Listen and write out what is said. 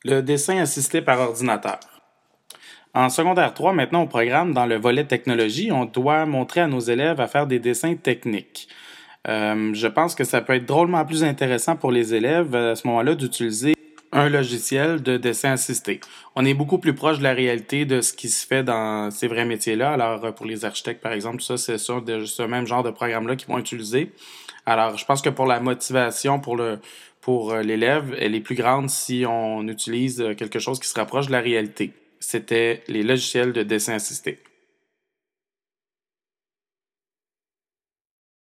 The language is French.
Le dessin assisté par ordinateur. En secondaire 3, maintenant au programme, dans le volet technologie, on doit montrer à nos élèves à faire des dessins techniques. Je pense que ça peut être drôlement plus intéressant pour les élèves à ce moment-là d'utiliser un logiciel de dessin assisté. On est beaucoup plus proche de la réalité de ce qui se fait dans ces vrais métiers-là. Alors, pour les architectes, par exemple, ça, c'est ça, ce même genre de programme-là qu'ils vont utiliser. Alors, je pense que pour la motivation, pour l'élève, elle est plus grande si on utilise quelque chose qui se rapproche de la réalité. C'était les logiciels de dessin assisté.